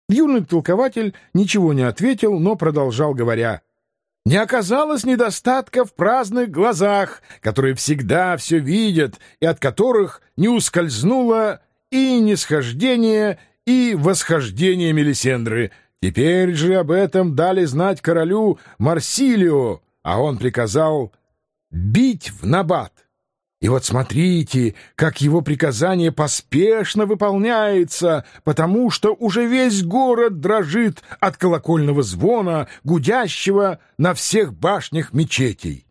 Юный толкователь ничего не ответил, но продолжал, говоря: «Не оказалось недостатка в праздных глазах, которые всегда все видят, и от которых не ускользнуло и нисхождение, и восхождение Мелисендры. Теперь же об этом дали знать королю Марсилио, а он приказал бить в набат. И вот смотрите, как его приказание поспешно выполняется, потому что уже весь город дрожит от колокольного звона, гудящего на всех башнях мечетей».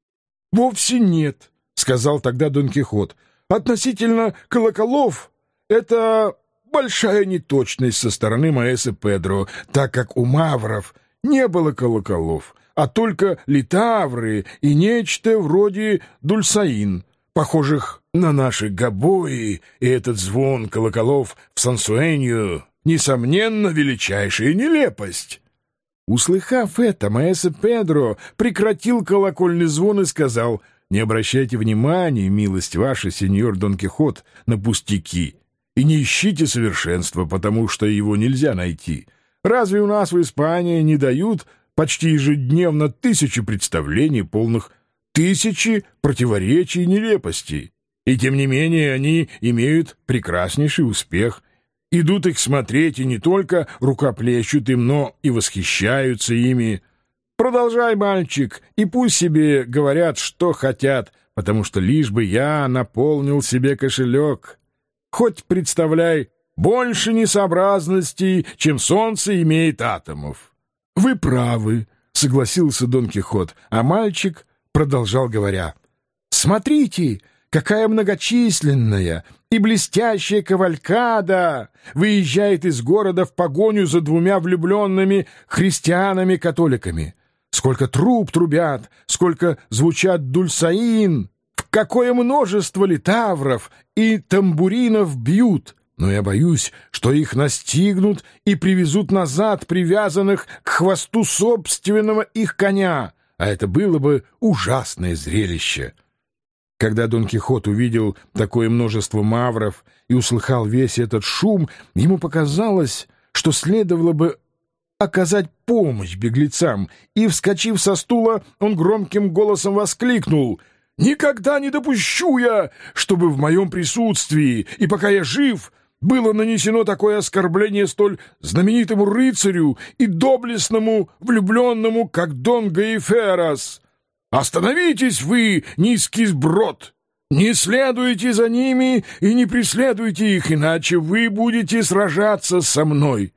«Вовсе нет», — сказал тогда Дон Кихот. «Относительно колоколов это большая неточность со стороны маэстро Педро, так как у мавров не было колоколов, а только литавры и нечто вроде дульсаин, похожих на наши гобои, и этот звон колоколов в Сансуэнью, несомненно, величайшая нелепость». Услыхав это, маэстро Педро прекратил колокольный звон и сказал: «Не обращайте внимания, милость ваша, сеньор Дон Кихот, на пустяки, и не ищите совершенства, потому что его нельзя найти. Разве у нас в Испании не дают почти ежедневно 1000 представлений, полных 1000 противоречий и нелепостей? И тем не менее они имеют прекраснейший успех. Идут их смотреть и не только рукоплещут им, но и восхищаются ими. Продолжай, мальчик, и пусть себе говорят, что хотят, потому что лишь бы я наполнил себе кошелек. Хоть, представляй, больше несообразностей, чем солнце имеет атомов». «Вы правы», — согласился Дон Кихот, а мальчик продолжал, говоря: «Смотрите, какая многочисленная и блестящая кавалькада выезжает из города в погоню за 2 влюбленными христианами-католиками. Сколько труб трубят, сколько звучат дульсаин, какое множество литавров и тамбуринов бьют! Но я боюсь, что их настигнут и привезут назад, привязанных к хвосту собственного их коня, а это было бы ужасное зрелище». Когда Дон Кихот увидел такое множество мавров и услыхал весь этот шум, ему показалось, что следовало бы оказать помощь беглецам, и, вскочив со стула, он громким голосом воскликнул: «Никогда не допущу я, чтобы в моем присутствии, и пока я жив, было нанесено такое оскорбление столь знаменитому рыцарю и доблестному влюбленному, как Дон Гаиферас. Остановитесь вы, низкий сброд! Не следуйте за ними и не преследуйте их, иначе вы будете сражаться со мной».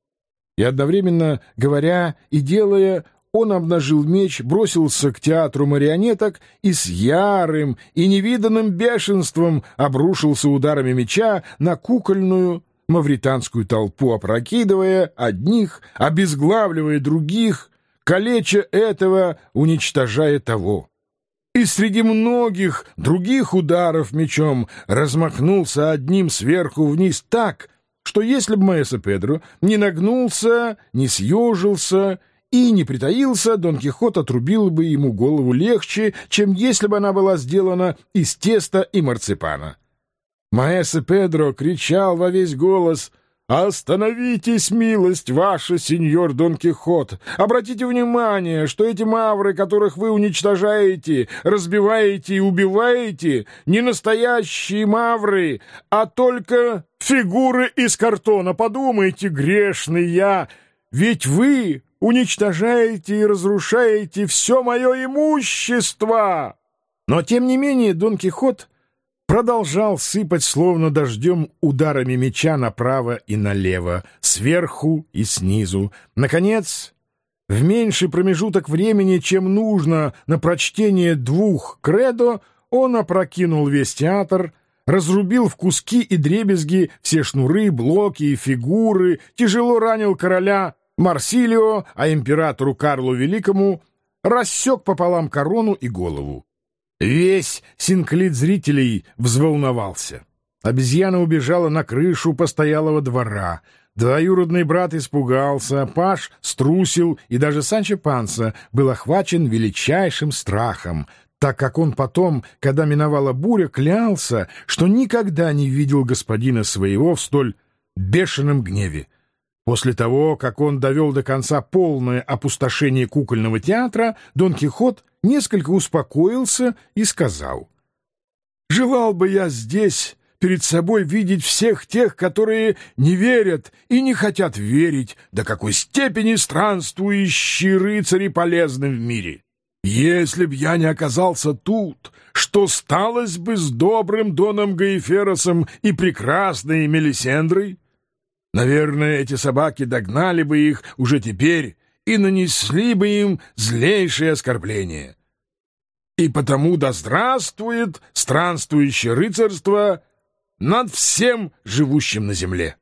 И одновременно говоря и делая, он обнажил меч, бросился к театру марионеток и с ярым и невиданным бешенством обрушился ударами меча на кукольную мавританскую толпу, опрокидывая одних, обезглавливая других, калеча этого, уничтожая того. И среди многих других ударов мечом размахнулся одним сверху вниз так, что если бы маэстро Педро не нагнулся, не съежился и не притаился, Дон Кихот отрубил бы ему голову легче, чем если бы она была сделана из теста и марципана. Маэстро Педро кричал во весь голос: «Остановитесь, милость ваша, сеньор Дон Кихот! Обратите внимание, что эти мавры, которых вы уничтожаете, разбиваете и убиваете, не настоящие мавры, а только фигуры из картона. Подумайте, грешный я, ведь вы уничтожаете и разрушаете все мое имущество!» Но, тем не менее, Дон Кихот продолжал сыпать словно дождем ударами меча направо и налево, сверху и снизу. Наконец, в меньший промежуток времени, чем нужно на прочтение 2 кредо, он опрокинул весь театр, разрубил в куски и дребезги все шнуры, блоки и фигуры, тяжело ранил короля Марсилио, а императору Карлу Великому рассек пополам корону и голову. Весь синклит зрителей взволновался. Обезьяна убежала на крышу постоялого двора. Двоюродный брат испугался, паж струсил, и даже Санчо Панса был охвачен величайшим страхом, так как он потом, когда миновала буря, клялся, что никогда не видел господина своего в столь бешеном гневе. После того, как он довел до конца полное опустошение кукольного театра, Дон Кихот несколько успокоился и сказал: «Желал бы я здесь перед собой видеть всех тех, которые не верят и не хотят верить, до какой степени странствующие рыцари полезны в мире. Если б я не оказался тут, что сталось бы с добрым Доном Гаиферосом и прекрасной Мелисендрой? Наверное, эти собаки догнали бы их уже теперь и нанесли бы им злейшее оскорбление. И потому да здравствует странствующее рыцарство над всем живущим на земле».